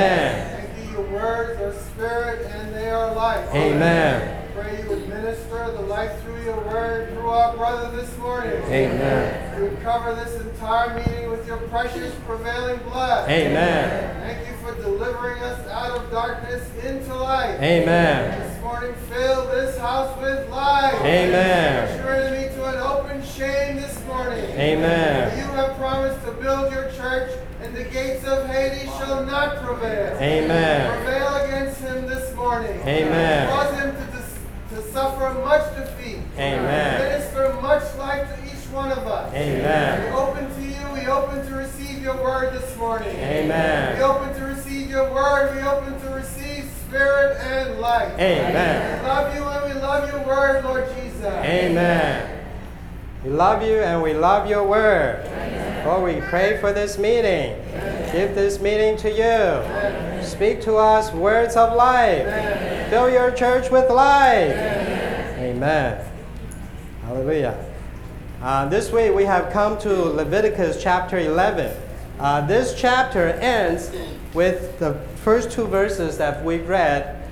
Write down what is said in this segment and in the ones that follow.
Amen. Thank you, your words are spirit and they are life. Amen. Pray you would minister the life through your word through our brother this morning. Amen. You would cover this entire meeting with your precious prevailing blood. Amen. Thank you for delivering us out of darkness into light. Amen. This morning, fill this house with light. Amen. Put your enemy to an open shame this morning. Amen. You have promised to build your church, and the gates of Hades shall not prevail. Amen. Prevail against him this morning. Amen. Cause him to suffer much defeat. Amen. Minister much life to each one of us. Amen. We open to you. We open to receive your word this morning. Amen. We open to receive your word. We open to receive spirit and life. Amen. We love you and we love your word, Lord Jesus. Amen. We love you and we love your word. Lord, we pray for this meeting. Give this meeting to you. Speak to us words of life. Fill your church with life. Amen. Hallelujah. This week we have come to Leviticus chapter 11. This chapter ends with the first two verses that we read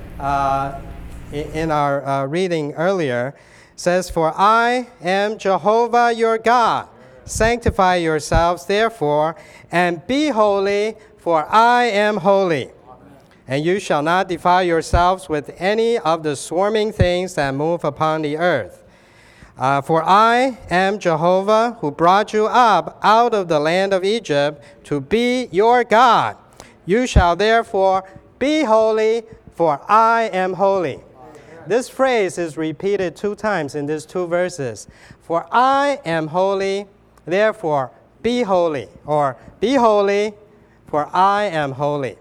in our reading earlier. It says, "For I am Jehovah your God. Sanctify yourselves, therefore, and be holy, for I am holy. And you shall not defile yourselves with any of the swarming things that move upon the earth. For I am Jehovah, who brought you up out of the land of Egypt to be your God. You shall therefore be holy, for I am holy." This phrase is repeated 2 times in these 2 verses. For I am holy, therefore be holy. Or be holy, for I am holy.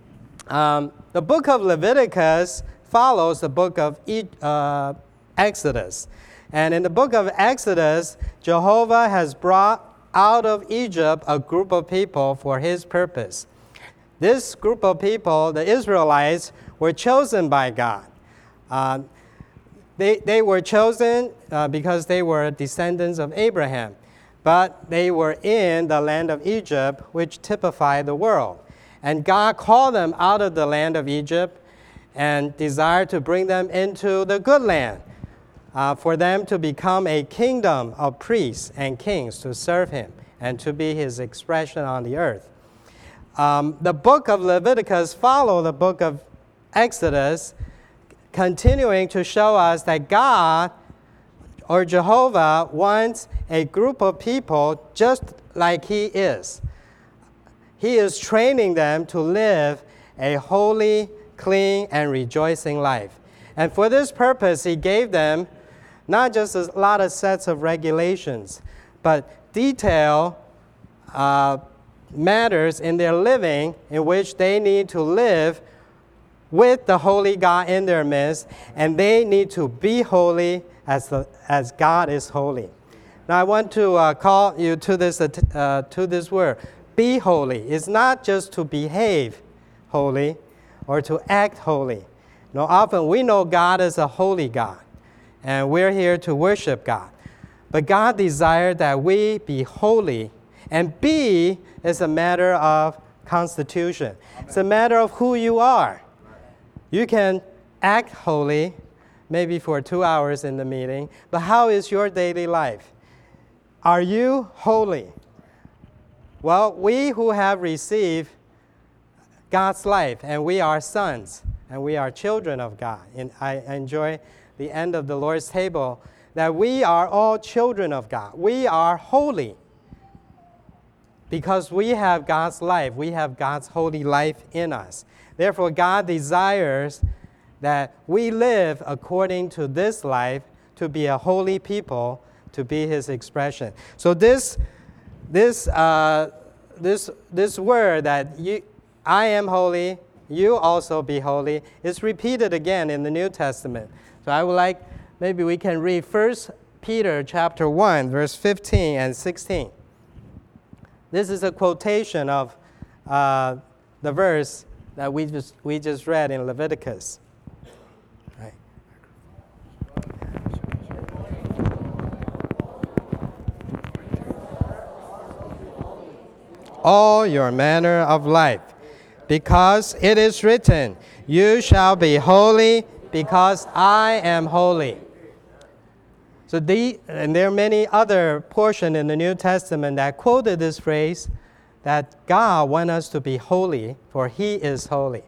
The book of Leviticus follows the book of Exodus. And in the book of Exodus, Jehovah has brought out of Egypt a group of people for his purpose. This group of people, the Israelites, were chosen by God. They were chosen because they were descendants of Abraham. But they were in the land of Egypt, which typified the world. And God called them out of the land of Egypt and desired to bring them into the good land, for them to become a kingdom of priests and kings to serve him and to be his expression on the earth. The book of Leviticus follows the book of Exodus, continuing to show us that God or Jehovah wants a group of people just like he is. He is training them to live a holy, clean, and rejoicing life. And for this purpose, he gave them not just a lot of sets of regulations, but detailed matters in their living in which they need to live with the holy God in their midst, and they need to be holy as God is holy. Now I want to call you to this word. Be holy. It's not just to behave holy or to act holy. No, often we know God is a holy God, and we're here to worship God. But God desired that we be holy, and be is a matter of constitution. It's a matter of who you are. You can act holy, maybe for 2 hours in the meeting, but how is your daily life? Are you holy? Well, we who have received God's life, and we are sons, and we are children of God. And I enjoy the end of the Lord's table, that we are all children of God. We are holy because we have God's life. We have God's holy life in us. Therefore, God desires that we live according to this life, to be a holy people, to be his expression. So this word that I am holy, you also be holy, is repeated again in the New Testament. So I would like, maybe we can read 1 Peter chapter 1, verse 15 and 16. This is a quotation of the verse that we just read in Leviticus. Right. All your manner of life, because it is written, you shall be holy because I am holy. So and there are many other portions in the New Testament that quoted this phrase, that God wants us to be holy, for He is holy.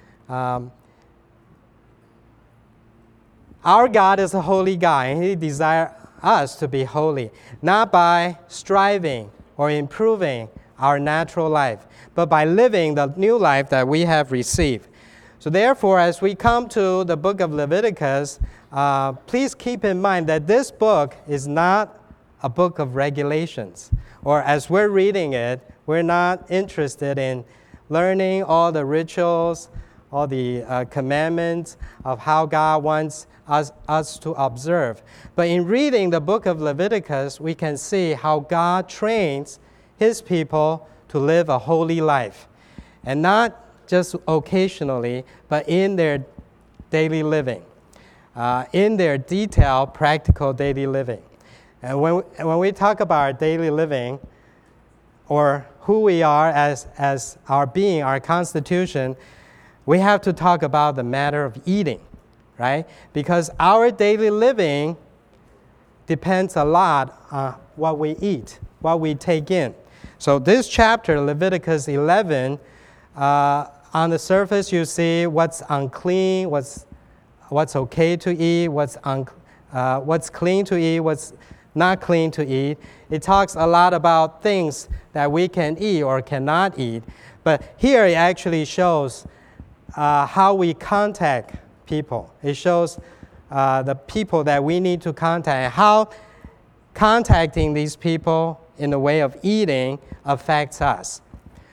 Our God is a holy God, and He desires us to be holy, not by striving or improving our natural life, but by living the new life that we have received. So therefore, as we come to the book of Leviticus, please keep in mind that this book is not a book of regulations. Or as we're reading it, we're not interested in learning all the rituals, all the commandments of how God wants us to observe. But in reading the book of Leviticus, we can see how God trains His people to live a holy life. And not just occasionally, but in their daily living, in their detailed, practical daily living. And when we talk about our daily living, or who we are as our being, our constitution, we have to talk about the matter of eating, right? Because our daily living depends a lot on what we eat, what we take in. So this chapter, Leviticus 11, on the surface you see what's unclean, what's okay to eat, what's clean to eat, what's not clean to eat. It talks a lot about things that we can eat or cannot eat. But here it actually shows how we contact people. It shows the people that we need to contact, and how contacting these people in the way of eating affects us.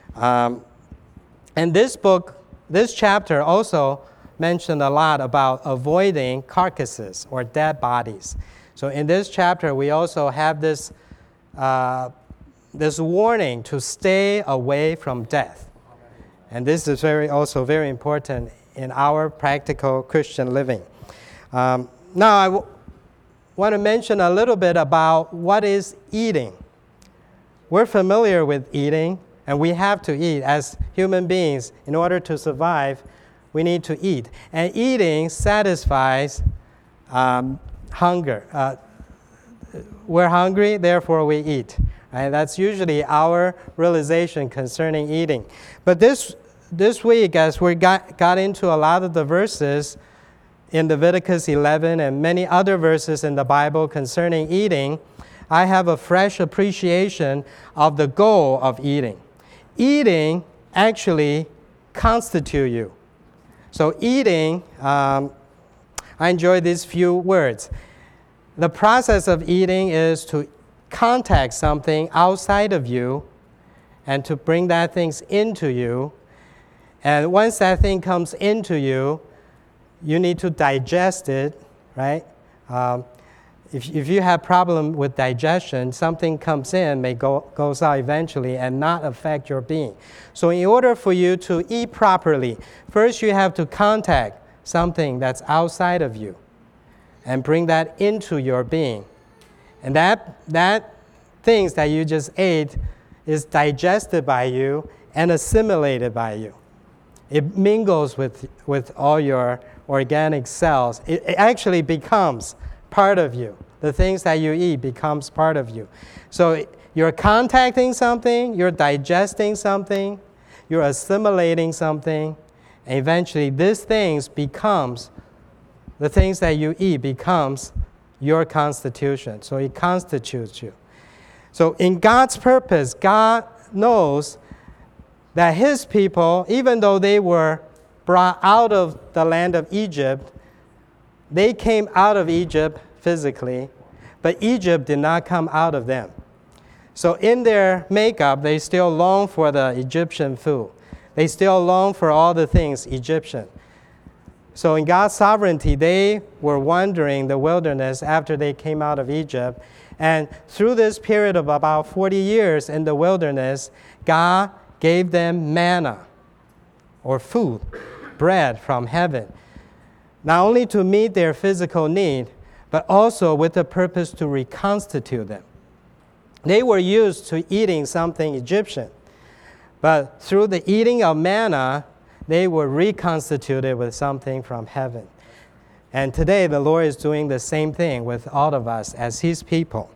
And this chapter also mentioned a lot about avoiding carcasses or dead bodies. So in this chapter, we also have this warning to stay away from death. And this is also very important in our practical Christian living. Now I want to mention a little bit about what is eating. We're familiar with eating, and we have to eat. As human beings, in order to survive, we need to eat. And eating satisfies hunger. We're hungry, therefore we eat. Right? That's usually our realization concerning eating. But this week, as we got into a lot of the verses in Leviticus 11 and many other verses in the Bible concerning eating, I have a fresh appreciation of the goal of eating. Eating actually constitutes you. So eating, I enjoy these few words. The process of eating is to contact something outside of you and to bring that thing into you. And once that thing comes into you, you need to digest it, right? If you have problem with digestion, something comes in, goes out eventually and not affect your being. So in order for you to eat properly, first you have to contact something that's outside of you and bring that into your being. And that things that you just ate is digested by you and assimilated by you. It mingles with all your organic cells. It actually becomes part of you. The things that you eat becomes part of you. So you're contacting something, you're digesting something, you're assimilating something, and eventually these things becomes, the things that you eat becomes your constitution. So it constitutes you. So in God's purpose, God knows that His people, even though they were brought out of the land of Egypt, they came out of Egypt physically, but Egypt did not come out of them. So in their makeup, they still long for the Egyptian food. They still long for all the things Egyptian. So in God's sovereignty, they were wandering the wilderness after they came out of Egypt. And through this period of about 40 years in the wilderness, God gave them manna, or food, bread from heaven, not only to meet their physical need, but also with the purpose to reconstitute them. They were used to eating something Egyptian, But through the eating of manna, they were reconstituted with something from heaven. And today, the Lord is doing the same thing with all of us as His people.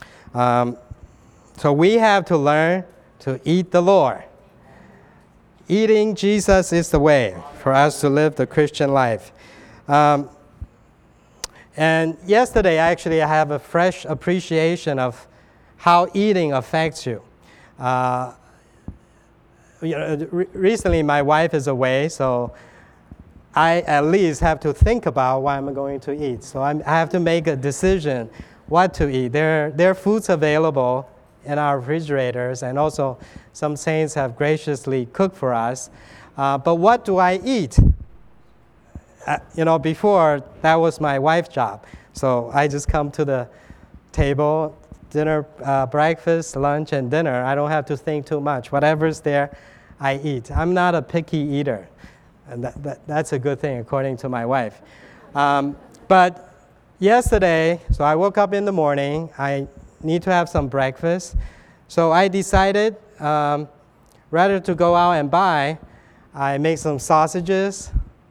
So we have to learn to eat the Lord. Eating Jesus is the way for us to live the Christian life. And yesterday, actually, I have a fresh appreciation of how eating affects you. Recently, my wife is away, so I at least have to think about what I'm going to eat. So I have to make a decision what to eat. There are foods available in our refrigerators, and also some saints have graciously cooked for us. But what do I eat? Before, that was my wife's job. So I just come to the table, dinner, breakfast, lunch, and dinner. I don't have to think too much. Whatever's there, I eat. I'm not a picky eater. And that's a good thing, according to my wife. But yesterday, so I woke up in the morning. I need to have some breakfast. So I decided, rather to go out and buy, I make some sausages.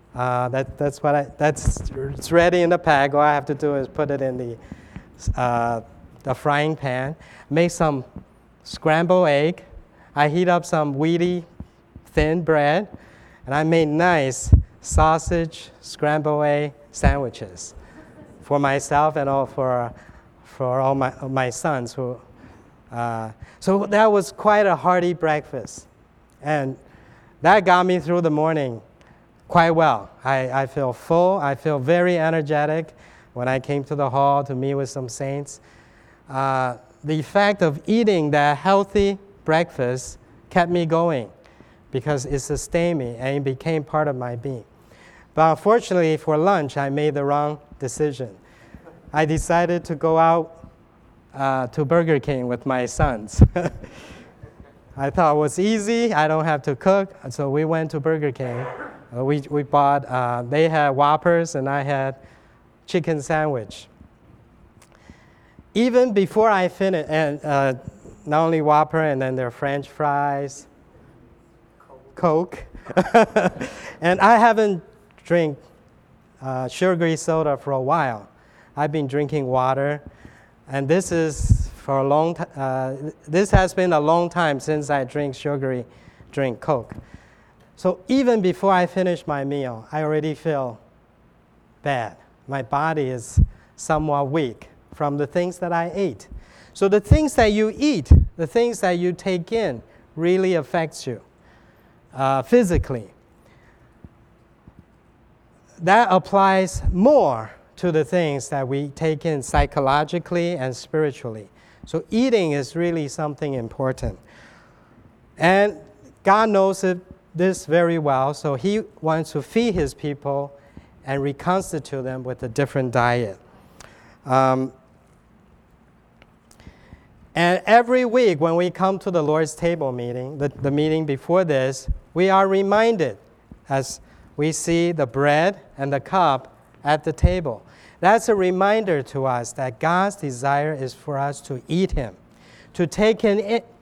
It's ready in the pack. All I have to do is put it in the frying pan. Make some scrambled egg. I heat up some wheaty thin bread, and I made nice sausage scrambled egg sandwiches for myself and all for all my sons. So that was quite a hearty breakfast, and that got me through the morning quite well. I feel full. I feel very energetic when I came to the hall to meet with some saints. The effect of eating that healthy breakfast kept me going because it sustained me and it became part of my being. But unfortunately, for lunch, I made the wrong decision. I decided to go out to Burger King with my sons. I thought it was easy. I don't have to cook. So we went to Burger King. We bought, they had Whoppers and I had chicken sandwich. Even before I finished, and not only Whopper and then their French fries, Coke. And I haven't drank sugary soda for a while. I've been drinking water, and this is for a long time. This has been a long time since I drink Coke. So even before I finish my meal, I already feel bad. My body is somewhat weak from the things that I ate. So the things that you eat, the things that you take in, really affects you physically. That applies more to the things that we take in psychologically and spiritually. So eating is really something important. And God knows this very well, so He wants to feed His people and reconstitute them with a different diet. And every week when we come to the Lord's table meeting, the meeting before this, we are reminded as we see the bread and the cup at the table. That's a reminder to us that God's desire is for us to eat Him, to take Him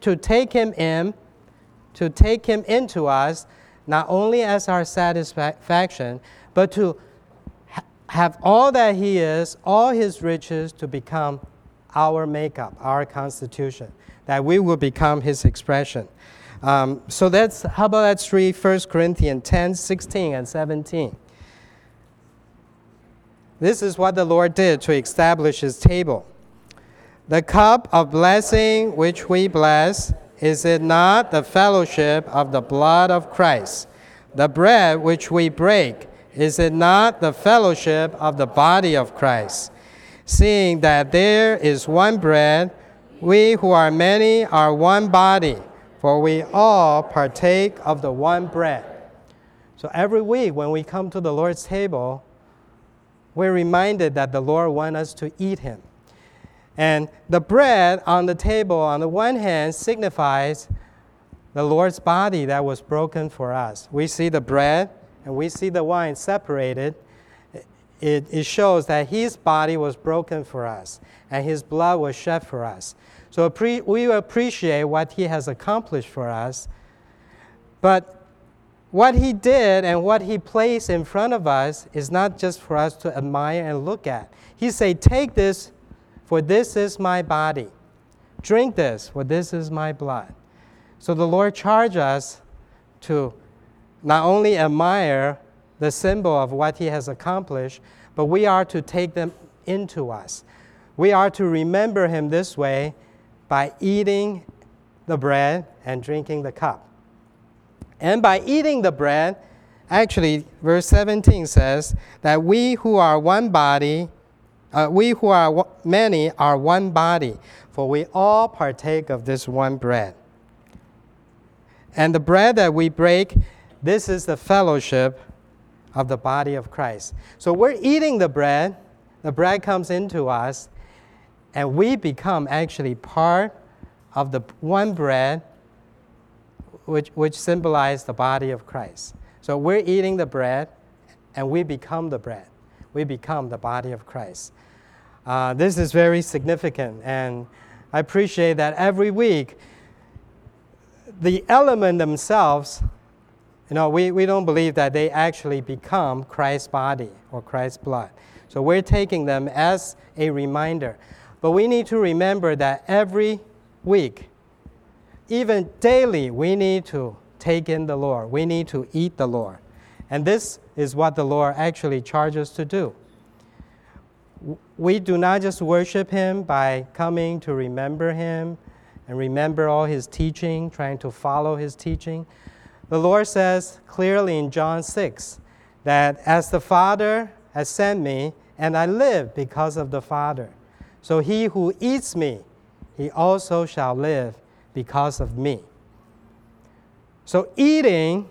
into us, not only as our satisfaction, but to have all that He is, all His riches, to become our makeup, our constitution, that we will become His expression. So let's read 1 Corinthians 10, 16, and 17. This is what the Lord did to establish His table. The cup of blessing which we bless, is it not the fellowship of the blood of Christ? The bread which we break, is it not the fellowship of the body of Christ? Seeing that there is one bread, we who are many are one body, for we all partake of the one bread. So every week when we come to the Lord's table, we're reminded that the Lord wants us to eat Him. And the bread on the table, on the one hand, signifies the Lord's body that was broken for us. We see the bread and we see the wine separated. It shows that His body was broken for us and His blood was shed for us. So we appreciate what He has accomplished for us. But what he did and what he placed in front of us is not just for us to admire and look at. He said, take this, for this is my body. Drink this, for this is my blood. So the Lord charged us to not only admire the symbol of what he has accomplished, but we are to take them into us. We are to remember him this way by eating the bread and drinking the cup. And by eating the bread, actually, verse 17 says that we who are many are one body, for we all partake of this one bread. And the bread that we break, this is the fellowship of the body of Christ. So we're eating the bread comes into us, and we become actually part of the one bread which symbolizes the body of Christ. So we're eating the bread, and we become the bread. We become the body of Christ. This is very significant, and I appreciate that every week, the elements themselves, we don't believe that they actually become Christ's body or Christ's blood. So we're taking them as a reminder. But we need to remember that every week, even daily, we need to take in the Lord. We need to eat the Lord. And this is what the Lord actually charges us to do. We do not just worship him by coming to remember him and remember all his teaching, trying to follow his teaching. The Lord says clearly in John 6 that as the Father has sent me, and I live because of the Father. So he who eats me, he also shall live because of me. So eating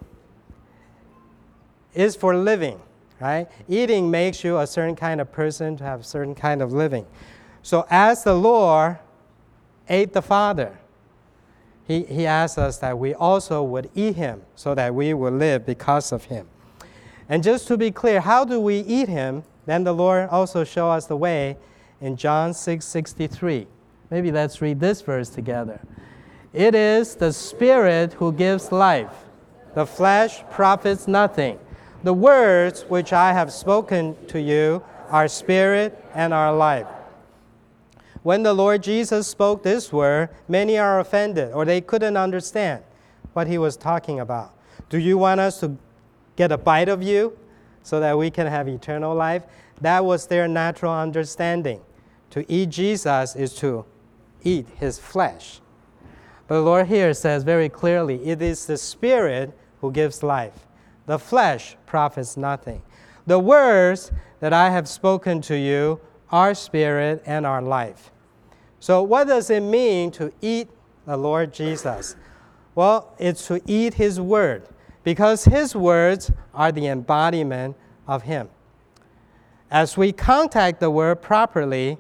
is for living, right? Eating makes you a certain kind of person to have a certain kind of living. So as the Lord ate the Father, he asked us that we also would eat him so that we will live because of him. And just to be clear, how do we eat him? Then the Lord also showed us the way in John 6:63. Maybe let's read this verse together. It is the Spirit who gives life. The flesh profits nothing. The words which I have spoken to you are spirit and are life. When the Lord Jesus spoke this word, many are offended, or they couldn't understand what he was talking about. Do you want us to get a bite of you so that we can have eternal life? That was their natural understanding. To eat Jesus is to eat his flesh. But the Lord here says very clearly, it is the Spirit who gives life. The flesh profits nothing. The words that I have spoken to you are spirit and are life. So what does it mean to eat the Lord Jesus? Well, it's to eat his word, because his words are the embodiment of him. As we contact the word properly,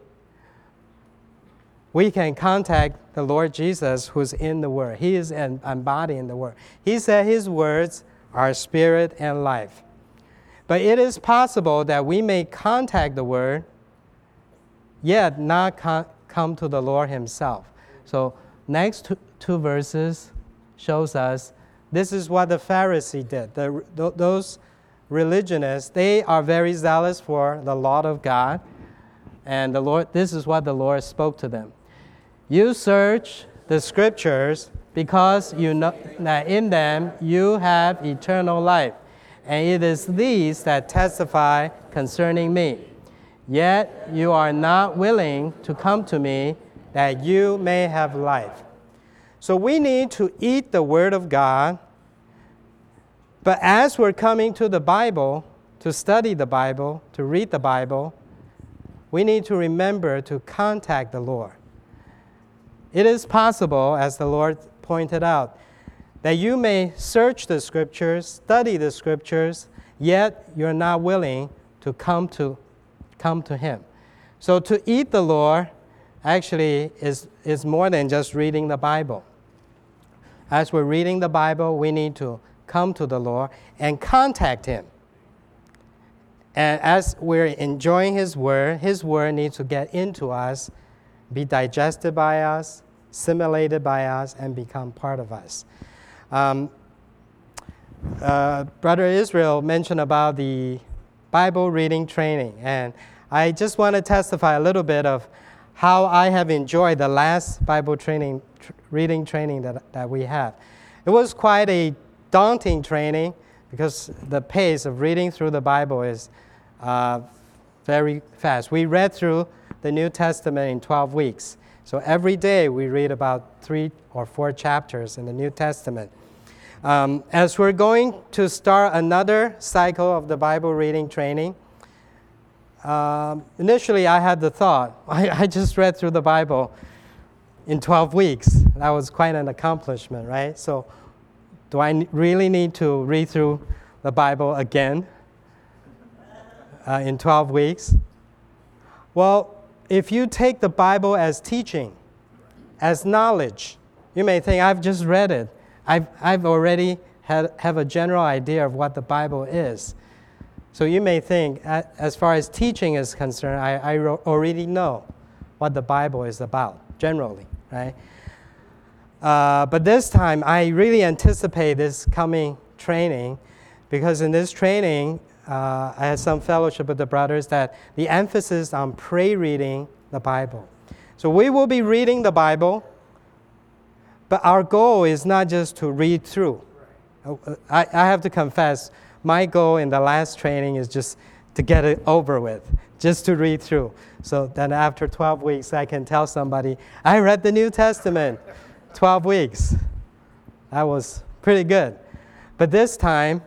we can contact the Lord Jesus who's in the word. He is embodying the word. He said his words are spirit and life. But it is possible that we may contact the word, yet not come to the Lord himself. So next two verses shows us this is what the Pharisee did. Those religionists, they are very zealous for the law of God. And this is what the Lord spoke to them. You search the scriptures because you know that in them you have eternal life. And it is these that testify concerning me. Yet you are not willing to come to me that you may have life. So we need to eat the Word of God. But as we're coming to the Bible, to study the Bible, to read the Bible, we need to remember to contact the Lord. It is possible, as the Lord pointed out, that you may search the Scriptures, study the Scriptures, yet you're not willing to come to Him. So to eat the Lord actually is more than just reading the Bible. As we're reading the Bible, we need to come to the Lord and contact Him. And as we're enjoying His Word needs to get into us, be digested by us, assimilated by us, and become part of us. Brother Israel mentioned about the Bible reading training, and I just want to testify a little bit of how I have enjoyed the last Bible reading training that we have. It was quite a daunting training because the pace of reading through the Bible is very fast. We read through the New Testament in 12 weeks. So every day we read about 3 or 4 chapters in the New Testament. As we're going to start another cycle of the Bible reading training, initially I had the thought, I just read through the Bible in 12 weeks. That was quite an accomplishment, right? So do I really need to read through the Bible again in 12 weeks? Well, if you take the Bible as teaching, as knowledge, you may think, I've just read it. I've already have a general idea of what the Bible is. So you may think, as far as teaching is concerned, I already know what the Bible is about, generally, right? But this time, I really anticipate this coming training, because in this training, I had some fellowship with the brothers that the emphasis on reading the Bible. So we will be reading the Bible, but our goal is not just to read through. I have to confess, my goal in the last training is just to get it over with, just to read through. So then after 12 weeks, I can tell somebody, I read the New Testament, 12 weeks. That was pretty good. But this time,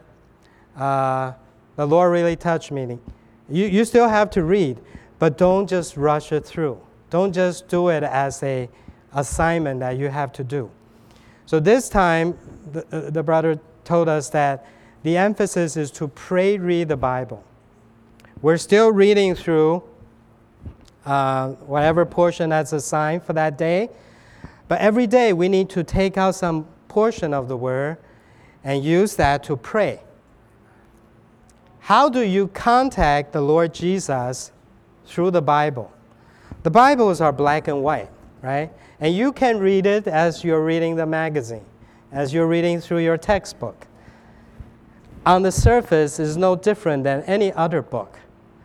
the Lord really touched me. You still have to read, but don't just rush it through. Don't just do it as an assignment that you have to do. So this time, the brother told us that the emphasis is to read the Bible. We're still reading through whatever portion that's assigned for that day, but every day we need to take out some portion of the Word and use that to pray. How do you contact the Lord Jesus through the Bible? The Bibles are black and white, right? And you can read it as you're reading the magazine, as you're reading through your textbook. On the surface, it's no different than any other book.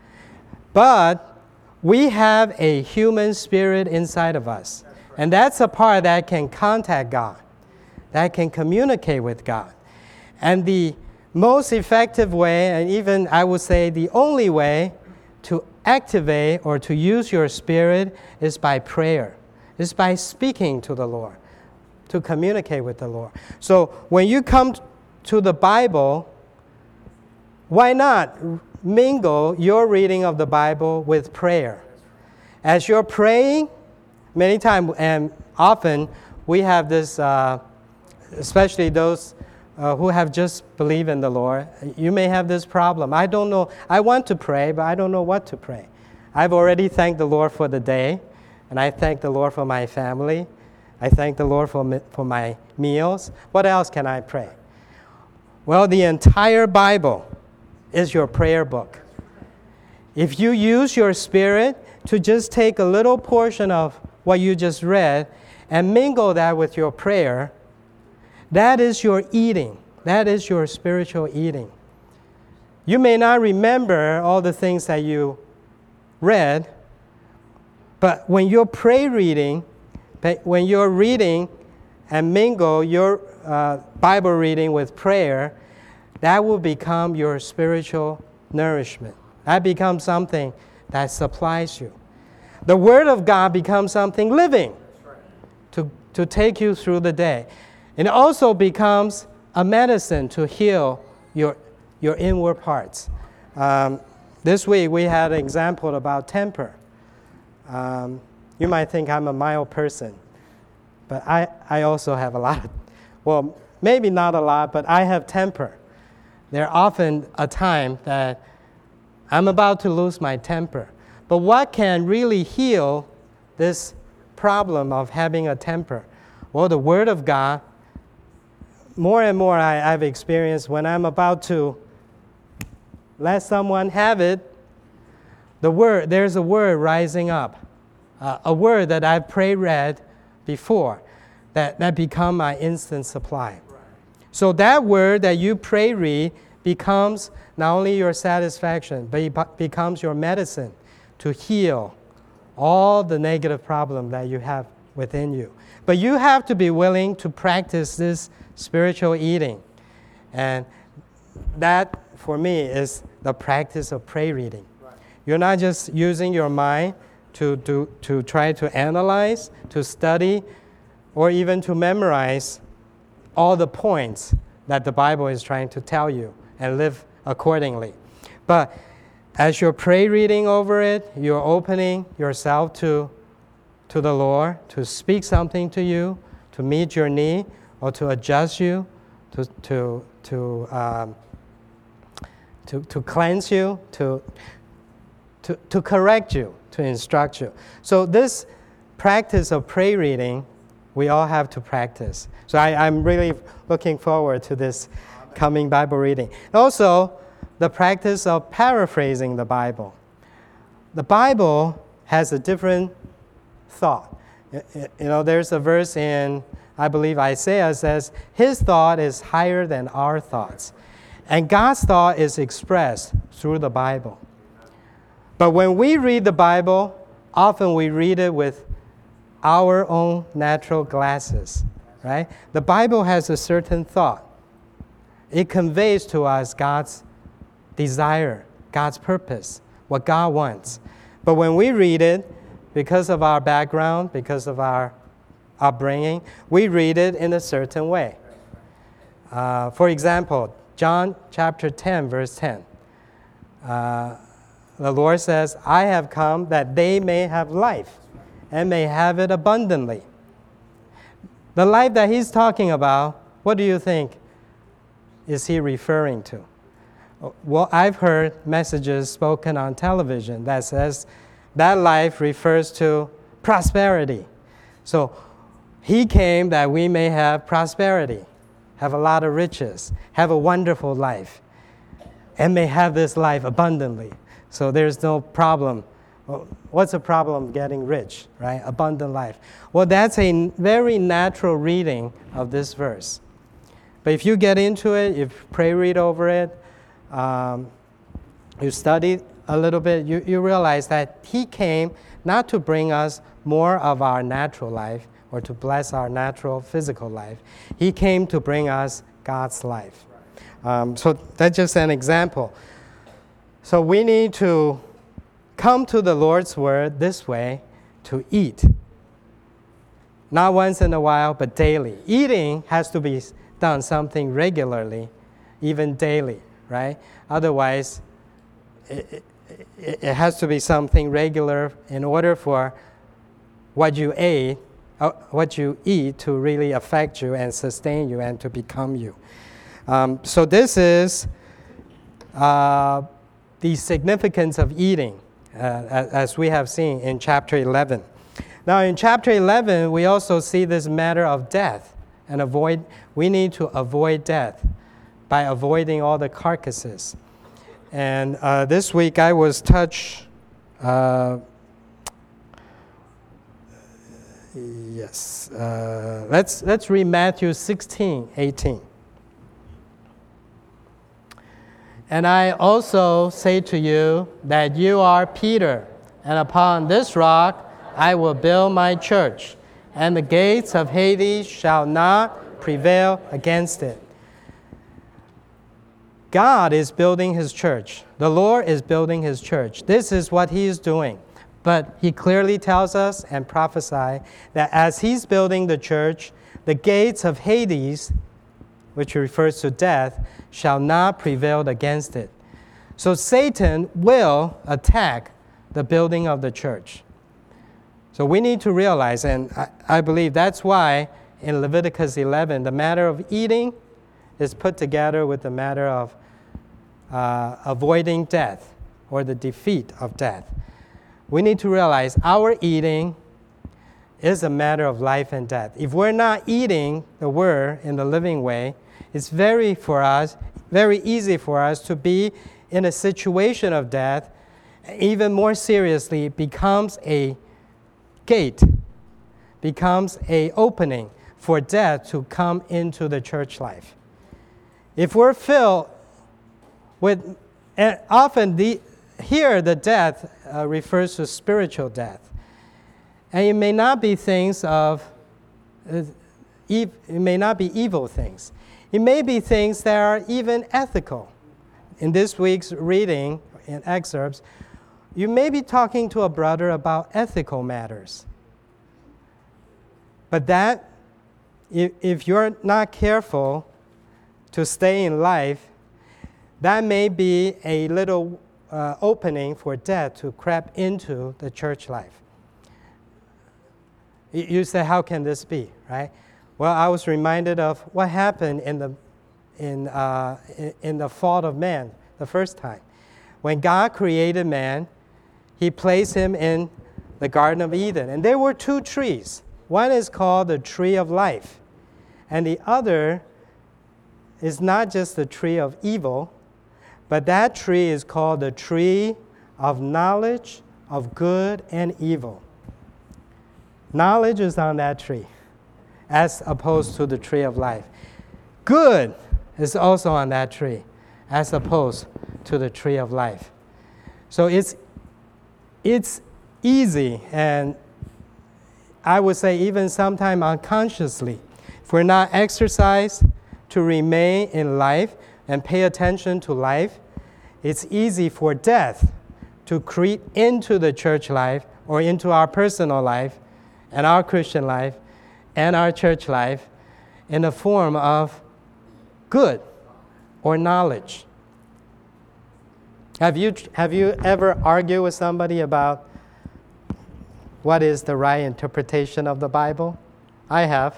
But we have a human spirit inside of us. And that's a part that can contact God, that can communicate with God. And the most effective way, and even I would say the only way to activate or to use your spirit is by prayer. It's by speaking to the Lord, to communicate with the Lord. So when you come to the Bible, why not mingle your reading of the Bible with prayer? As you're praying, many times and often we have this, especially those who have just believed in the Lord, you may have this problem. I don't know. I want to pray, but I don't know what to pray. I've already thanked the Lord for the day, and I thank the Lord for my family. I thank the Lord for my meals. What else can I pray? Well, the entire Bible is your prayer book. If you use your spirit to just take a little portion of what you just read and mingle that with your prayer, that is your eating. That is your spiritual eating. You may not remember all the things that you read, but when you're reading, when you're reading and mingle your Bible reading with prayer, that will become your spiritual nourishment. That becomes something that supplies you. The Word of God becomes something living to take you through the day. It also becomes a medicine to heal your inward parts. This week we had an example about temper. You might think I'm a mild person, but I also have a lot. Well, maybe not a lot, but I have temper. There's often a time that I'm about to lose my temper. But what can really heal this problem of having a temper? Well, the Word of God. More and more I've experienced when I'm about to let someone have it, there's a word rising up, a word that I've read before that become my instant supply. So that word that you pray read becomes not only your satisfaction, but it becomes your medicine to heal all the negative problem that you have within you. But you have to be willing to practice this spiritual eating. And that, for me, is the practice of prayer reading. Right. You're not just using your mind to try to analyze, to study, or even to memorize all the points that the Bible is trying to tell you and live accordingly. But as you're prayer reading over it, you're opening yourself to the Lord to speak something to you, to meet your need, or to adjust you, to cleanse you, to correct you, to instruct you. So this practice of prayer reading, we all have to practice. So I'm really looking forward to this coming Bible reading. Also, the practice of paraphrasing the Bible. The Bible has a different thought. There's a verse in, I believe, Isaiah says, His thought is higher than our thoughts. And God's thought is expressed through the Bible. But when we read the Bible, often we read it with our own natural glasses, right? The Bible has a certain thought. It conveys to us God's desire, God's purpose, what God wants. But when we read it, because of our background, because of our upbringing, we read it in a certain way. For example, John chapter 10, verse 10. The Lord says, I have come that they may have life and may have it abundantly. The life that He's talking about, what do you think is He referring to? Well, I've heard messages spoken on television that says that life refers to prosperity. So He came that we may have prosperity, have a lot of riches, have a wonderful life, and may have this life abundantly. So there's no problem. What's the problem getting rich, right? Abundant life. Well, that's a very natural reading of this verse. But if you get into it, you pray read over it, you study a little bit, you realize that He came not to bring us more of our natural life or to bless our natural physical life. He came to bring us God's life. So that's just an example. So we need to come to the Lord's Word this way, to eat. Not once in a while, but daily. Eating has to be done something regularly, even daily, right? Otherwise, it has to be something regular in order for what you eat to really affect you and sustain you and to become you. So this is the significance of eating, as we have seen in chapter 11. Now in chapter 11, we also see this matter of death, and we need to avoid death by avoiding all the carcasses. And this week I was touched, let's read Matthew 16:18. And I also say to you that you are Peter, and upon this rock I will build my church, and the gates of Hades shall not prevail against it. God is building His church. The Lord is building His church. This is what He is doing. But He clearly tells us and prophesies that as He's building the church, the gates of Hades, which refers to death, shall not prevail against it. So Satan will attack the building of the church. So we need to realize, and I believe that's why in Leviticus 11, the matter of eating is put together with the matter of avoiding death or the defeat of death. We need to realize our eating is a matter of life and death. If we're not eating the Word in the living way, it's very easy for us to be in a situation of death. Even more seriously, it becomes a gate, becomes an opening for death to come into the church life. If we're filled with, and often here the death refers to spiritual death. And it may not be things of, it may not be evil things. It may be things that are even ethical. In this week's reading in excerpts, you may be talking to a brother about ethical matters. But that, if you're not careful to stay in life, that may be a little opening for death to creep into the church life. You say, how can this be, right? Well, I was reminded of what happened in the fall of man the first time. When God created man, he placed him in the Garden of Eden. And there were two trees. One is called the tree of life. And the other is not just the tree of evil, but that tree is called the tree of knowledge of good and evil. Knowledge is on that tree, as opposed to the tree of life. Good is also on that tree, as opposed to the tree of life. So it's easy, and I would say even sometimes unconsciously, if we're not exercised to remain in life and pay attention to life, it's easy for death to creep into the church life or into our personal life and our Christian life and our church life in the form of good or knowledge. Have you ever argued with somebody about what is the right interpretation of the Bible? I have.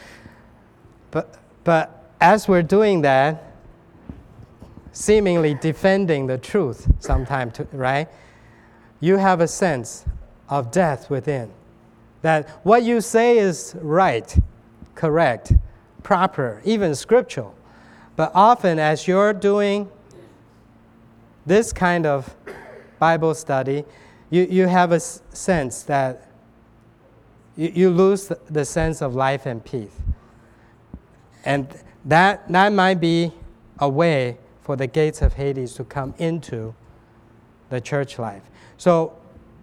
But as we're doing that, seemingly defending the truth sometimes, right? You have a sense of death within. That what you say is right, correct, proper, even scriptural. But often as you're doing this kind of Bible study, you have a sense that you lose the sense of life and peace. And that might be a way for the gates of Hades to come into the church life. So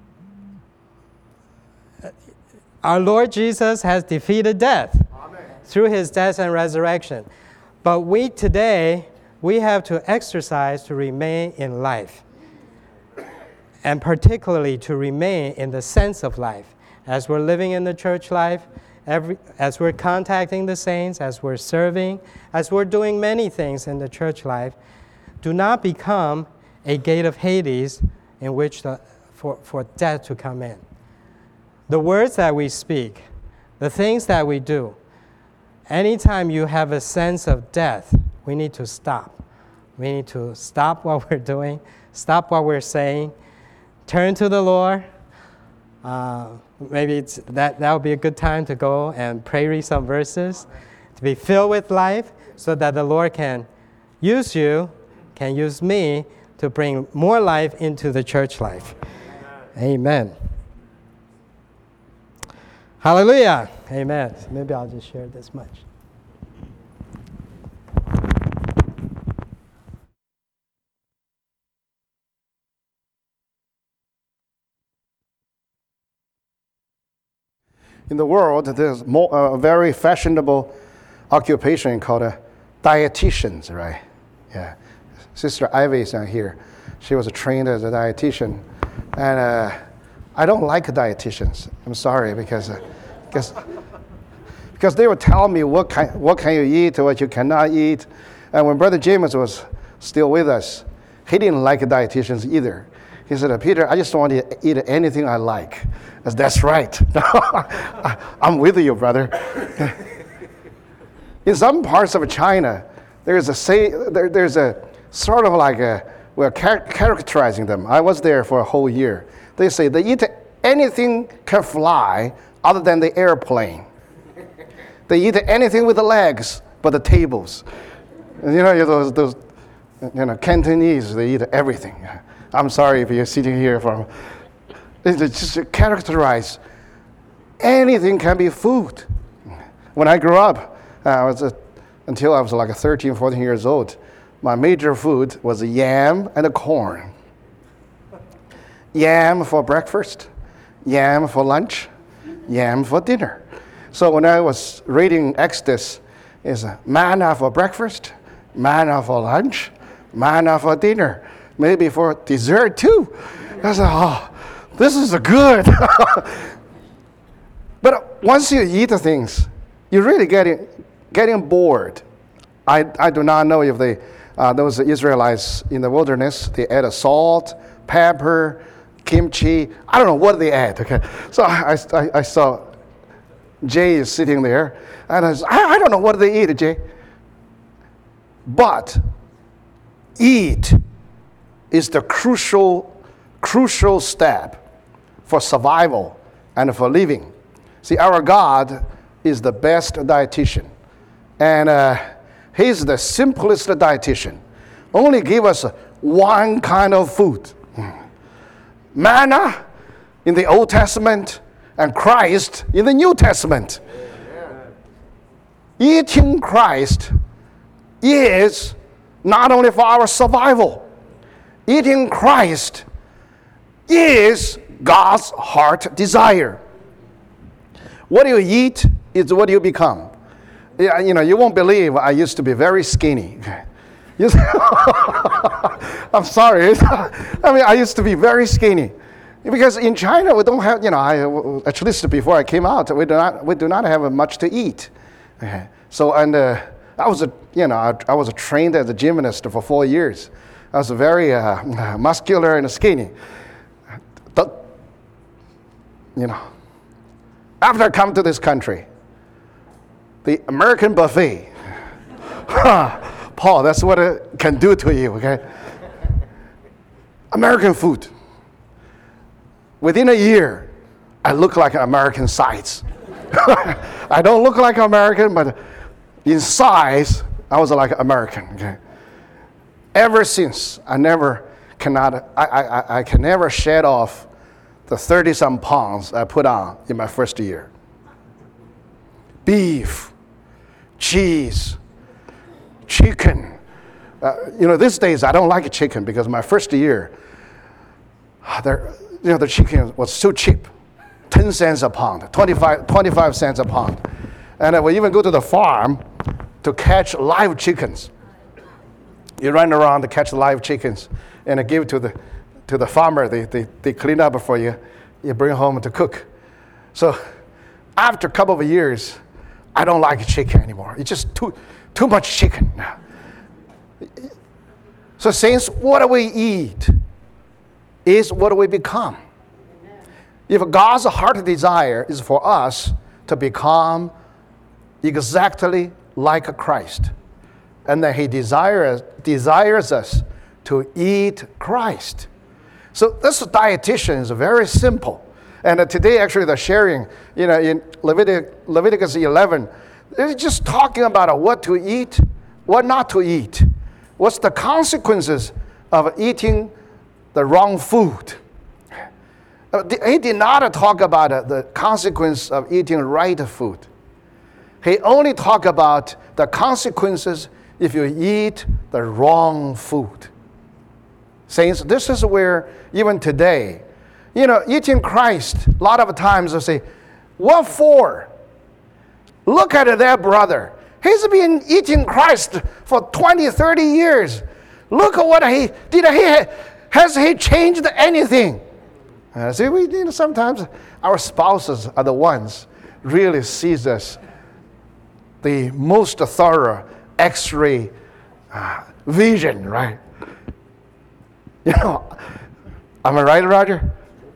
our Lord Jesus has defeated death. Amen. Through his death and resurrection. But today, we have to exercise to remain in life. And particularly to remain in the sense of life. As we're living in the church life, as we're contacting the saints, as we're serving, as we're doing many things in the church life, do not become a gate of Hades in which for death to come in. The words that we speak, the things that we do, anytime you have a sense of death, we need to stop. We need to stop what we're doing, stop what we're saying, turn to the Lord. Maybe that would be a good time to go and read some verses, to be filled with life, so that the Lord can use you, can use me to bring more life into the church life. Amen. Hallelujah. Amen. Maybe I'll just share this much. In the world, there's a very fashionable occupation called dietitians, right? Yeah. Sister Ivy is here. She was trained as a dietitian. And I don't like dietitians. I'm sorry, because they would tell me what can you eat, what you cannot eat. And when Brother James was still with us, he didn't like dietitians either. He said, Peter, I just want to eat anything I like. I said, that's right. I'm with you, brother. In some parts of China, there's a sort of like we're characterizing them. I was there for a whole year. They say they eat anything can fly other than the airplane. They eat anything with the legs but the tables. And those Cantonese, they eat everything. I'm sorry if you're sitting here it's just characterize anything can be food. When I grew up, I was until I was like 13, 14 years old, my major food was yam and corn. Yam for breakfast, yam for lunch, yam for dinner. So when I was reading Exodus, it's manna for breakfast, manna for lunch, manna for dinner, maybe for dessert too. I said, oh, this is good. But once you eat the things, you're really getting bored. I do not know if those Israelites in the wilderness, they add salt, pepper, kimchi. I don't know what they add. Okay, so I saw Jay is sitting there, and I don't know what they eat, Jay. But eat is the crucial step for survival and for living. See, our God is the best dietitian, and He's the simplest dietitian. Only give us one kind of food. Manna in the Old Testament and Christ in the New Testament. Eating Christ is not only for our survival. Eating Christ is God's heart desire. What you eat is what you become. You won't believe I used to be very skinny. I'm sorry. I used to be very skinny. Because in China, we don't have, at least before I came out, we do not have much to eat. Okay. So, and I was trained as a gymnast for 4 years. I was very muscular and skinny. After I come to this country, the American buffet, Paul, that's what it can do to you, okay? American food. Within a year, I look like an American size. I don't look like an American, but in size, I was like American, okay? Ever since, I can never shed off the 30-some pounds I put on in my first year. Beef, cheese, chicken. These days I don't like chicken because my first year, the chicken was so cheap, 10 cents a pound, 25 cents a pound. And I would even go to the farm to catch live chickens. You run around to catch live chickens and give to the farmer. They clean up for you. You bring home to cook. So after a couple of years, I don't like chicken anymore. It's just too much chicken now. So saints, what we eat is what we become. If God's heart desire is for us to become exactly like Christ, and that He desires us to eat Christ. So this dietitian is very simple. And today, actually, the sharing, in Leviticus 11, they're just talking about what to eat, what not to eat. What's the consequences of eating the wrong food? He did not talk about the consequence of eating right food. He only talked about the consequences if you eat the wrong food. Saints, this is where even today, eating Christ, a lot of times they say, what for? Look at that brother. He's been eating Christ for 20, 30 years. Look at what he did. Has he changed anything? See, sometimes our spouses are the ones really sees us the most thorough X-ray vision, right? Am I right, Roger?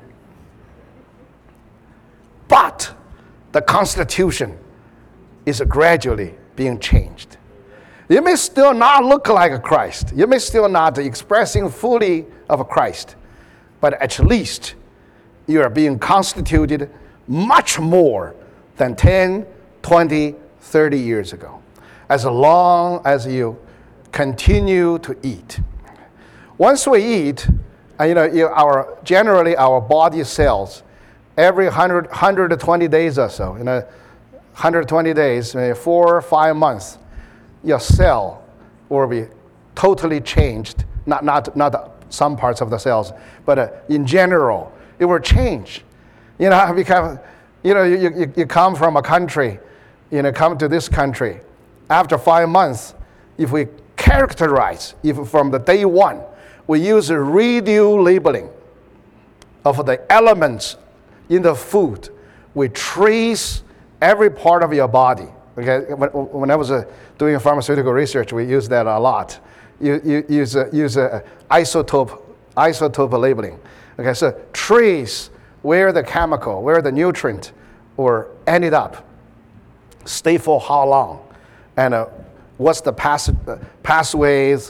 But the Constitution is gradually being changed. You may still not look like Christ. You may still not expressing fully of Christ. But at least you are being constituted much more than 10, 20, 30 years ago. As long as you continue to eat. Once we eat, generally our body cells, every 120 days or so, 120 days, maybe 4 or 5 months, your cell will be totally changed. Not some parts of the cells, but in general, it will change. You come from a country, come to this country. After 5 months, if we characterize, if from the day one, we use radio labeling of the elements in the food, we trace every part of your body. Okay, when I was doing pharmaceutical research, we use that a lot. You use isotope labeling. Okay, so trace where the chemical, where the nutrient, or ended up, stay for how long, and what's the pathways,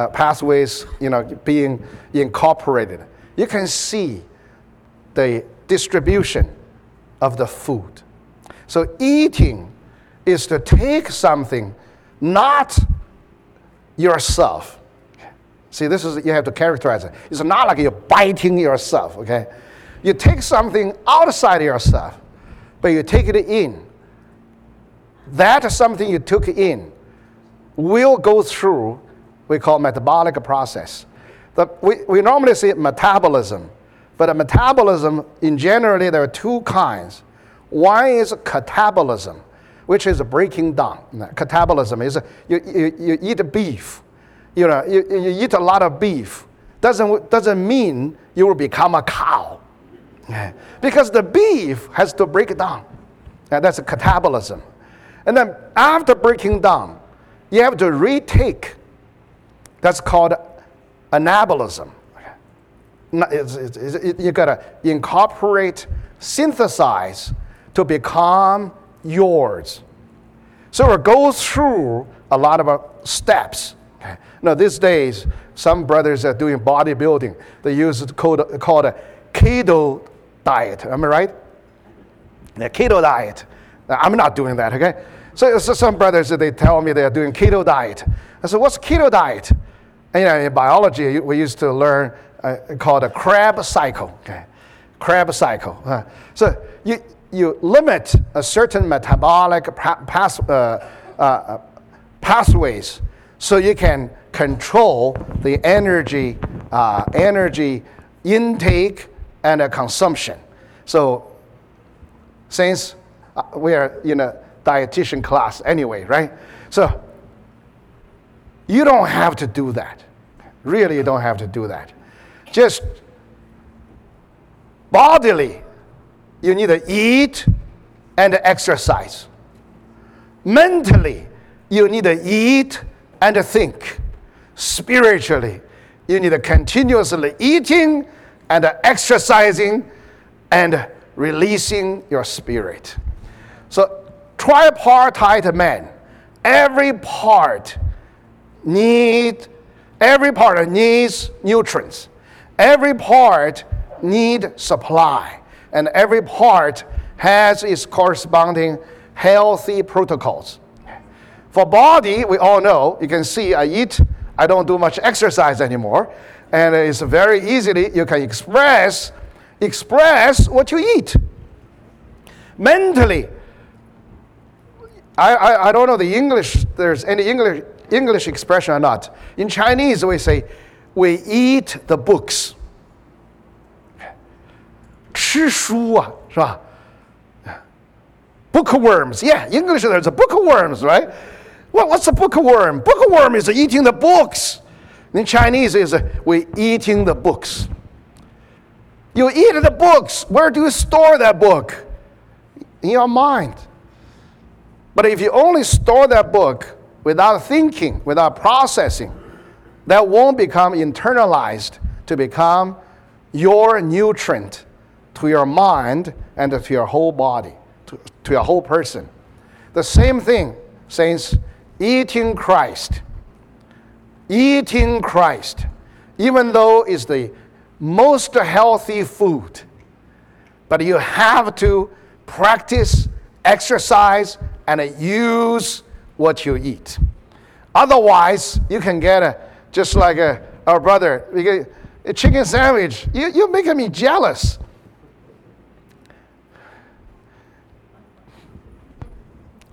being incorporated. You can see the distribution of the food. So eating is to take something, not yourself. See, this is, you have to characterize it. It's not like you're biting yourself, okay? You take something outside yourself, but you take it in. That something you took in will go through, we call metabolic process. We normally say metabolism, but a metabolism, in generally, there are two kinds. One is catabolism, which is breaking down. Catabolism is you eat beef. You eat a lot of beef. Doesn't mean you will become a cow. Because the beef has to break down. That's a catabolism. And then after breaking down, you have to retake. That's called anabolism. You got to incorporate, synthesize to become yours. So it goes through a lot of steps. Now these days, some brothers are doing bodybuilding. They use called a keto diet. Am I right? The keto diet. I'm not doing that, okay? So some brothers, they tell me they're doing keto diet. I said, what's keto diet? And, in biology, we used to learn called a Krebs cycle. Okay, Krebs cycle. So you limit a certain metabolic pathways, so you can control the energy intake and consumption. So since we are in a dietitian class anyway, right? So you don't have to do that. Really, you don't have to do that. Just bodily, you need to eat and exercise. Mentally, you need to eat and think. Spiritually, you need to continuously eating and exercising and releasing your spirit. So, tripartite man, every part needs nutrients. Every part needs supply. And every part has its corresponding healthy protocols. For body, we all know, you can see I eat, I don't do much exercise anymore. And it's very easily, you can express what you eat. Mentally, I don't know the English, there's any English expression or not. In Chinese, we say, we eat the books. 吃书啊, 是吧? Bookworms, yeah, English there's a bookworms, right? What's a bookworm? Bookworm is eating the books. In Chinese, is we eating the books. You eat the books. Where do you store that book? In your mind. But if you only store that book without thinking, without processing, that won't become internalized to become your nutrient to your mind and to your whole body, to your whole person. The same thing, saints, eating Christ, even though it's the most healthy food, but you have to practice, exercise, and use what you eat. Otherwise, you can get just like our brother, we get a chicken sandwich. You're making me jealous.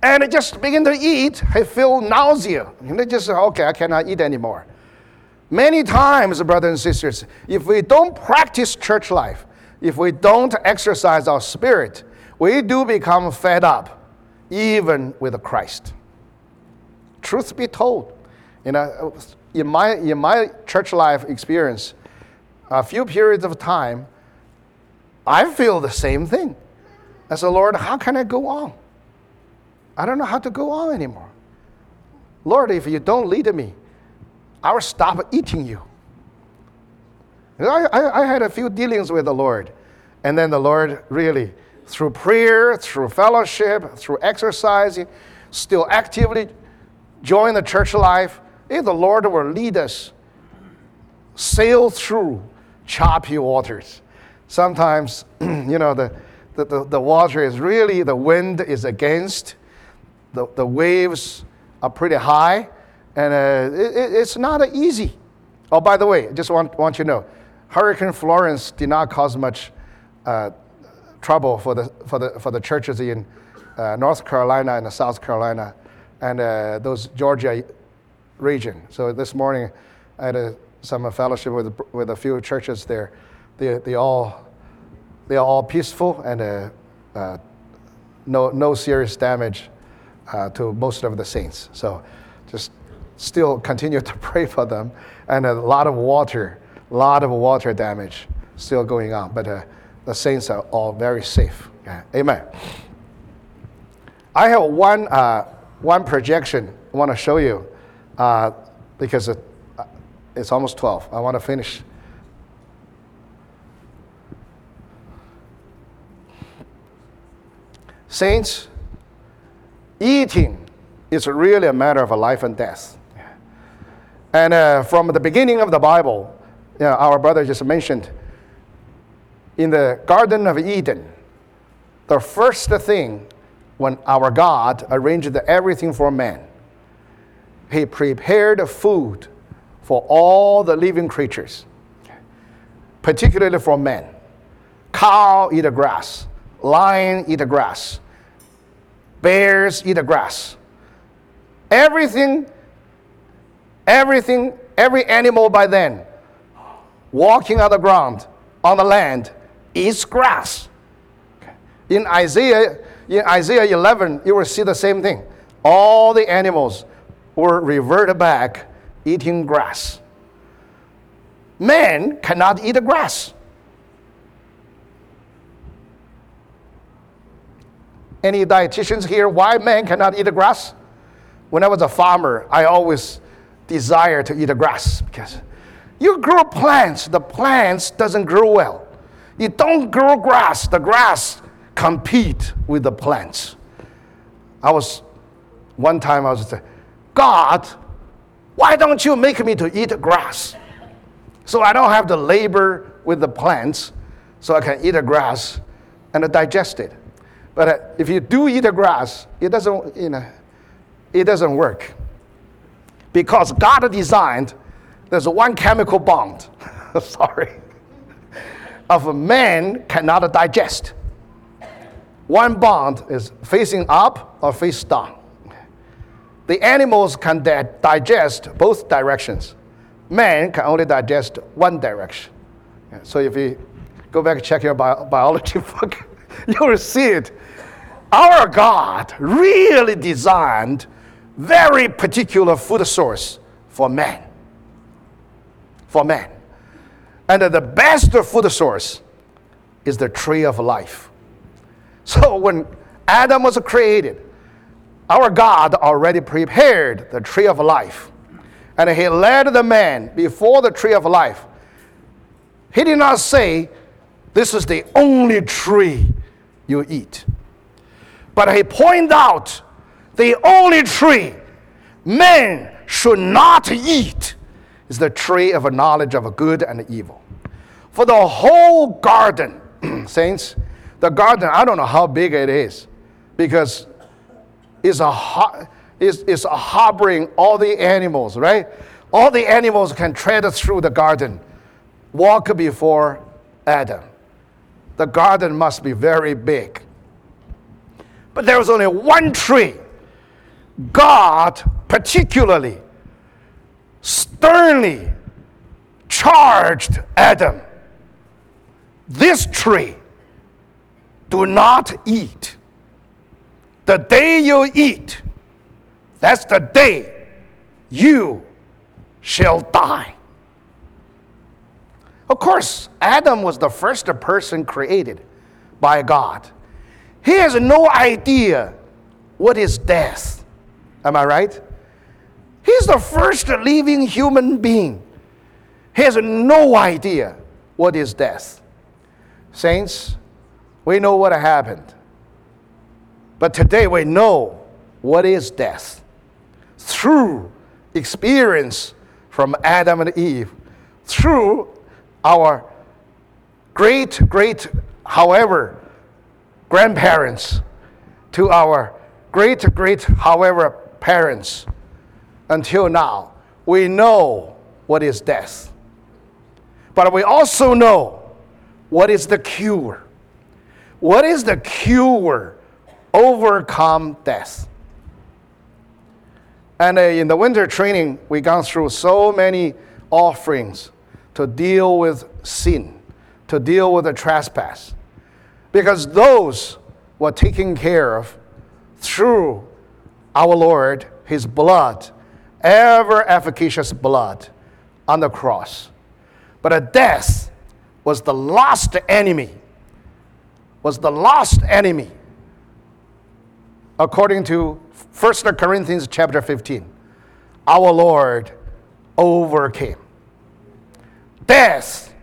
And just begin to eat, I feel nausea. And they just say, okay, I cannot eat anymore. Many times, brothers and sisters, if we don't practice church life, if we don't exercise our spirit, we do become fed up, even with Christ. Truth be told, in my church life experience, a few periods of time, I feel the same thing. I said, Lord, how can I go on? I don't know how to go on anymore. Lord, if you don't lead me, I will stop eating you. I had a few dealings with the Lord. And then the Lord really, through prayer, through fellowship, through exercising, still actively join the church life, the Lord will lead us, sail through choppy waters. Sometimes, the water is really, the wind is against, the waves are pretty high, and it's not easy. Oh, by the way, I just want you to know, Hurricane Florence did not cause much trouble for the churches in North Carolina and South Carolina and those Georgia region. So this morning, I had some fellowship with a few churches there. They are all peaceful and no serious damage to most of the saints. So just still continue to pray for them, and a lot of water damage still going on, but the saints are all very safe. Amen. I have one projection I want to show you because it's almost 12. I want to finish. Saints, eating is really a matter of life and death. And from the beginning of the Bible, our brother just mentioned, in the Garden of Eden, the first thing when our God arranged everything for man, he prepared food for all the living creatures, particularly for men. Cow eat the grass, lion eat the grass, bears eat the grass. Every animal by then walking on the ground, on the land, eats grass. In Isaiah 11, you will see the same thing. All the animals were reverted back eating grass. Man cannot eat the grass. Any dietitians here, why man cannot eat the grass? When I was a farmer, I always desired to eat the grass because you grow plants, the plants doesn't grow well. You don't grow grass, the grass compete with the plants. One time I was saying, God, why don't you make me to eat grass? So I don't have to labor with the plants, so I can eat the grass and digest it. But if you do eat the grass, it doesn't work. Because God designed, there's one chemical bond, of a man cannot digest. One bond is facing up or face down. The animals can digest both directions. Man can only digest one direction. So if you go back and check your biology book, you'll see it. Our God really designed very particular food source for man. For man. And the best food source is the tree of life. So when Adam was created, our God already prepared the tree of life. And he led the man before the tree of life. He did not say, this is the only tree you eat. But he pointed out the only tree men should not eat is the tree of a knowledge of good and evil. For the whole garden, saints, the garden, I don't know how big it is, because it's harboring all the animals, right? All the animals can tread through the garden, walk before Adam. The garden must be very big. But there was only one tree God particularly, sternly charged Adam, this tree, do not eat. The day you eat, that's the day you shall die. Of course, Adam was the first person created by God. He has no idea what is death. Am I right? He's the first living human being. He has no idea what is death. Saints, we know what happened. But today we know what is death. Through experience from Adam and Eve, through our great, however, grandparents, to our great, however, parents, until now, we know what is death. But we also know what is the cure. What is the cure? Overcome death. And in the winter training, we gone through so many offerings to deal with sin, to deal with the trespass. Because those were taken care of through our Lord, his blood, ever efficacious blood on the cross. But death was the last enemy, according to 1 Corinthians chapter 15. Our Lord overcame. Death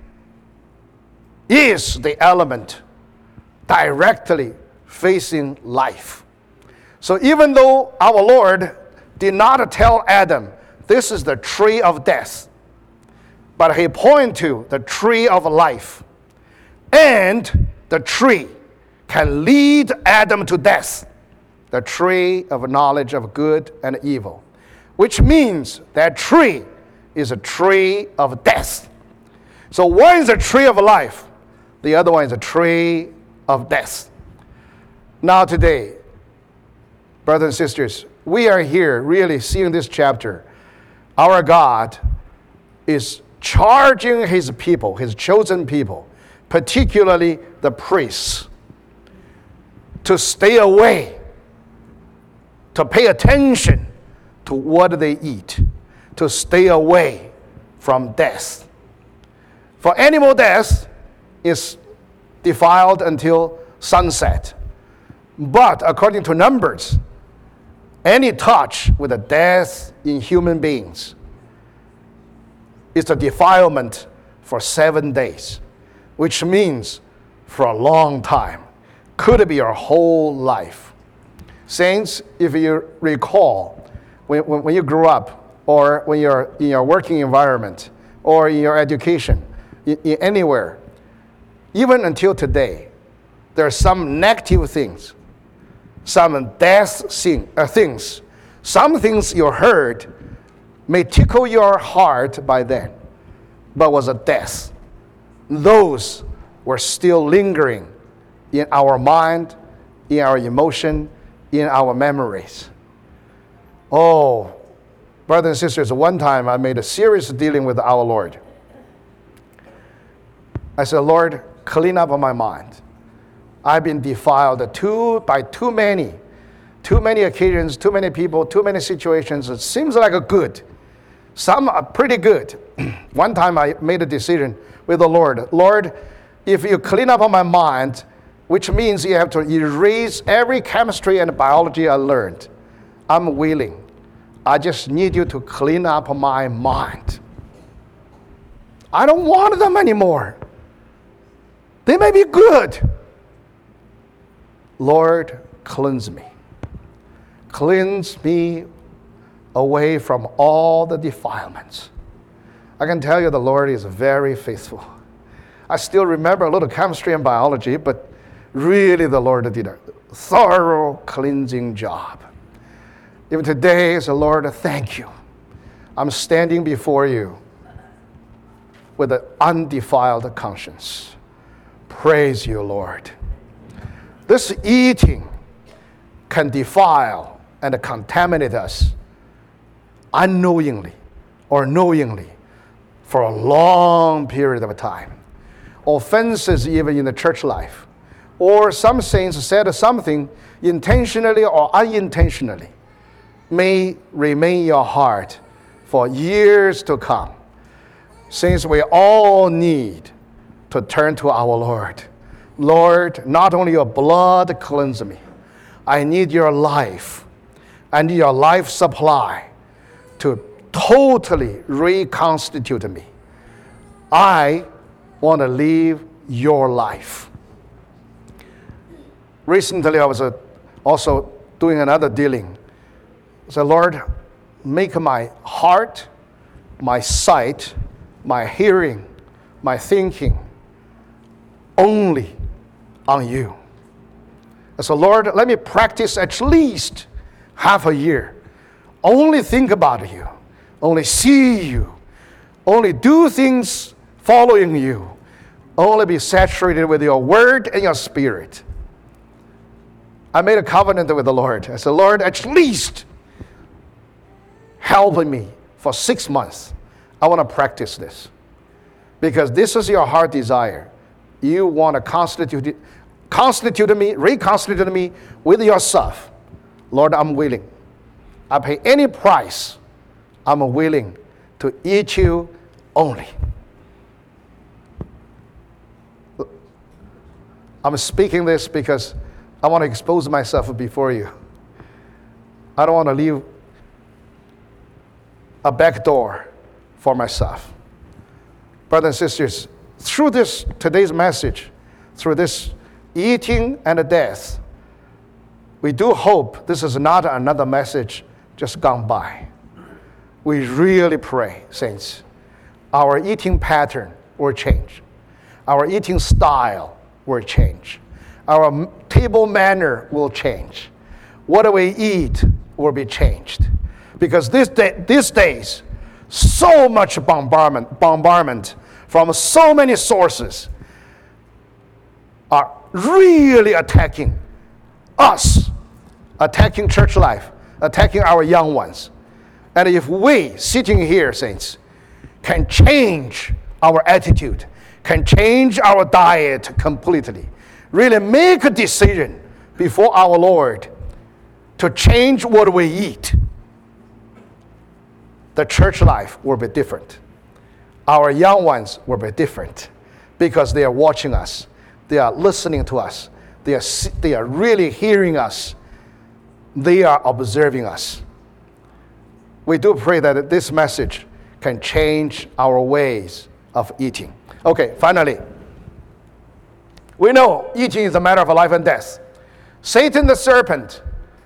is the element directly facing life. So even though our Lord did not tell Adam, this is the tree of death, but he pointed to the tree of life. And the tree can lead Adam to death, the tree of knowledge of good and evil, which means that tree is a tree of death. So one is a tree of life, the other one is a tree of death. Now today, brothers and sisters, we are here really seeing this chapter. Our God is charging his people, his chosen people, particularly the priests, to stay away, to pay attention to what they eat, to stay away from death. For animal death is defiled until sunset. But according to Numbers, any touch with the death in human beings is a defilement for 7 days, which means for a long time. Could be your whole life. Saints, if you recall, when you grew up, or when you're in your working environment, or in your education, in anywhere, even until today, there are some negative things, some death things. Some things you heard may tickle your heart by then, but was a death. Those were still lingering in our mind, in our emotion, in our memories. Oh, brothers and sisters, one time I made a serious dealing with our Lord. I said, Lord, clean up my mind. I've been defiled by too many occasions, too many people, too many situations. It seems like a good. Some are pretty good. One time I made a decision with the Lord. Lord, if you clean up my mind, which means you have to erase every chemistry and biology I learned, I'm willing. I just need you to clean up my mind. I don't want them anymore. They may be good. Lord, cleanse me. Cleanse me away from all the defilements. I can tell you the Lord is very faithful. I still remember a little chemistry and biology, but really the Lord did a thorough cleansing job. Even today, the Lord, thank you. I'm standing before you with an undefiled conscience. Praise you, Lord. This eating can defile and contaminate us unknowingly or knowingly for a long period of time. Offenses even in the church life. Or some saints said something intentionally or unintentionally may remain in your heart for years to come. Since we all need to turn to our Lord. Lord, not only your blood cleanse me, I need your life. I need your life supply to totally reconstitute me. I want to live your life. Recently, I was also doing another dealing. I said, Lord, make my heart, my sight, my hearing, my thinking only on you. I said, Lord, let me practice at least half a year. Only think about you, only see you, only do things following you, only be saturated with your word and your spirit. I made a covenant with the Lord. I said, Lord, at least help me for 6 months. I want to practice this. Because this is your heart desire. You want to reconstitute me with yourself. Lord, I'm willing. I pay any price. I'm willing to eat you only. I'm speaking this because I want to expose myself before you. I don't want to leave a back door for myself. Brothers and sisters, through today's message, through this eating and death, we do hope this is not another message just gone by. We really pray, saints, our eating pattern will change. Our eating style will change. Our table manner will change. What we eat will be changed. Because these days, so much bombardment from so many sources are really attacking us, attacking church life, attacking our young ones. And if we, sitting here, saints, can change our attitude, can change our diet completely, really make a decision before our Lord to change what we eat, the church life will be different. Our young ones will be different because they are watching us. They are listening to us. They are really hearing us. They are observing us. We do pray that this message can change our ways of eating. Okay, finally, we know eating is a matter of life and death. Satan the serpent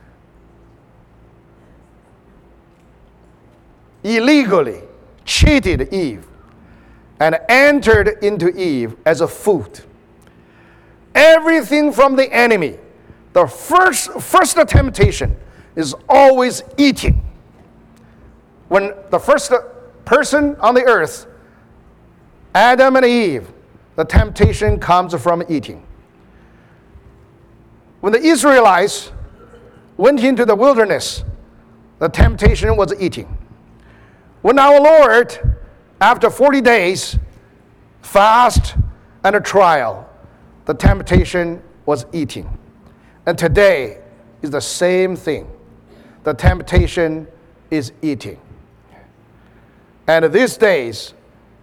illegally cheated Eve and entered into Eve as a food. Everything from the enemy, the first temptation is always eating. When the first person on the earth, Adam and Eve, the temptation comes from eating. When the Israelites went into the wilderness, the temptation was eating. When our Lord, after 40 days, fast and a trial, the temptation was eating. And today is the same thing. The temptation is eating. And these days,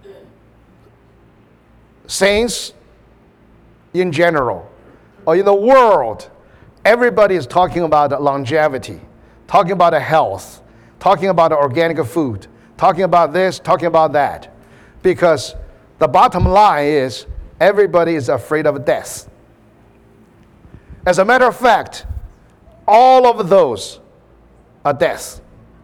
saints in general, or in the world, everybody is talking about longevity, talking about health, talking about organic food, talking about this, talking about that. Because the bottom line is everybody is afraid of death. As a matter of fact, all of those are death.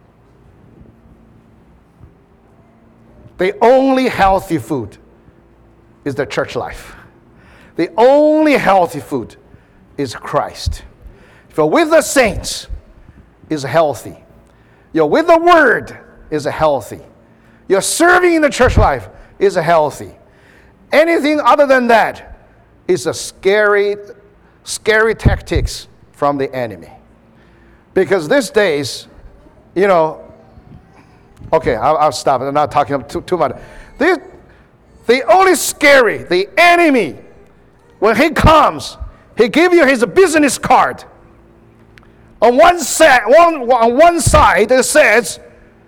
The only healthy food is the church life. The only healthy food is Christ. If you're with the saints, is healthy. You're with the Word, is healthy. You're serving in the church life, is healthy. Anything other than that is a scary tactics from the enemy. Because these days, you know, okay, I'll stop. I'm not talking too much. The only scary, the enemy, when he comes, he give you his business card. On one side it says,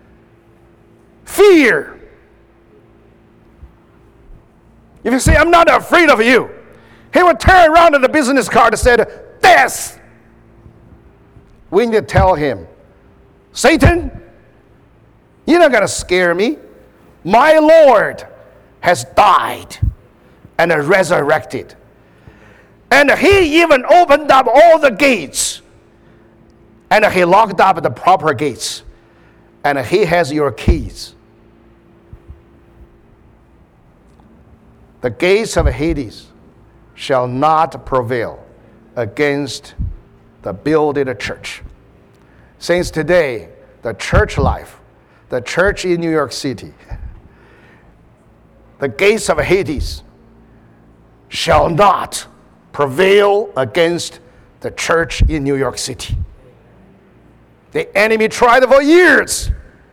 fear. If you say, I'm not afraid of you, he will turn around to the business card and said, death. We need to tell him, Satan, you're not going to scare me. My Lord has died and resurrected. And he even opened up all the gates. And he locked up the proper gates. And he has your keys. The gates of Hades shall not prevail against the building of church. Since today, the church life, the church in New York City, the gates of Hades shall not prevail against the church in New York City. The enemy tried for years.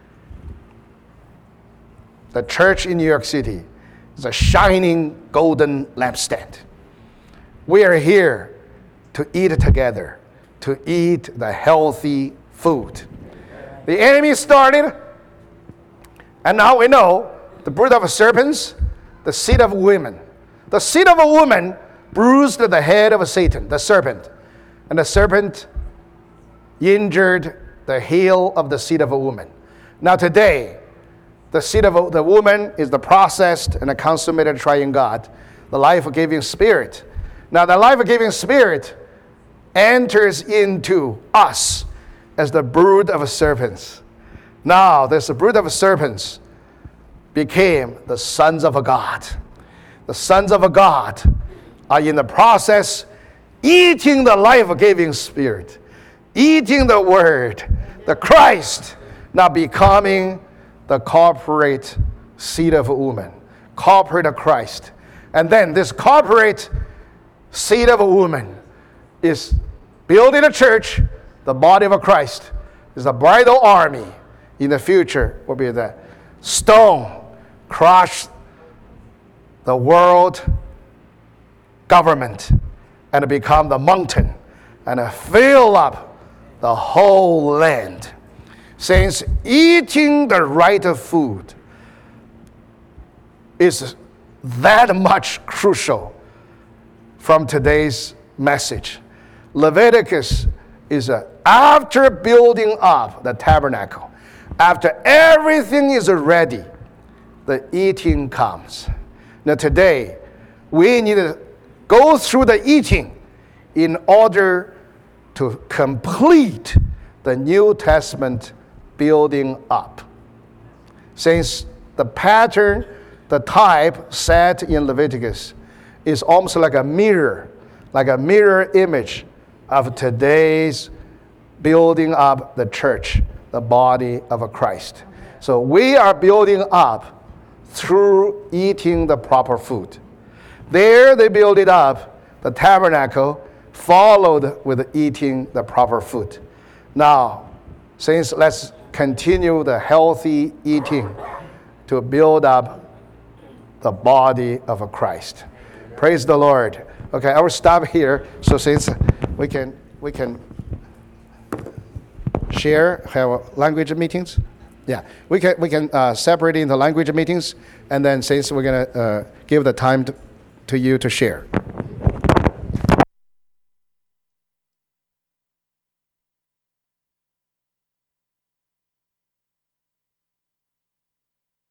The church in New York City is a shining golden lampstand. We are here to eat together, to eat the healthy food. The enemy started, and now we know the brood of serpents, the seed of women. The seed of a woman bruised the head of Satan, the serpent. And the serpent injured the heel of the seed of a woman. Now today, the seed of the woman is the processed and the consummated triune God, the life-giving spirit. Now the life-giving spirit enters into us as the brood of serpents. Now this brood of serpents became the sons of God. The sons of God are in the process eating the life-giving spirit, eating the word, the Christ, now becoming the corporate seed of a woman, corporate of Christ. And then this corporate seed of a woman is building a church, the body of Christ, is a bridal army. In the future will be the stone crush the world government and become the mountain and fill up the whole land. Since eating the right food is that much crucial from today's message. Leviticus is after building up the tabernacle, after everything is ready, the eating comes. Now today, we need to go through the eating in order to complete the New Testament building up. Since the pattern, the type set in Leviticus is almost like a mirror image of today's building up the church, the body of Christ. So we are building up through eating the proper food. There they build it up, the tabernacle, followed with eating the proper food. Now, since let's continue the healthy eating to build up the body of Christ. Praise the Lord. Okay, I will stop here. So since we can share, have language meetings. Yeah, we can separate into language meetings, and then since we're gonna give the time to you to share.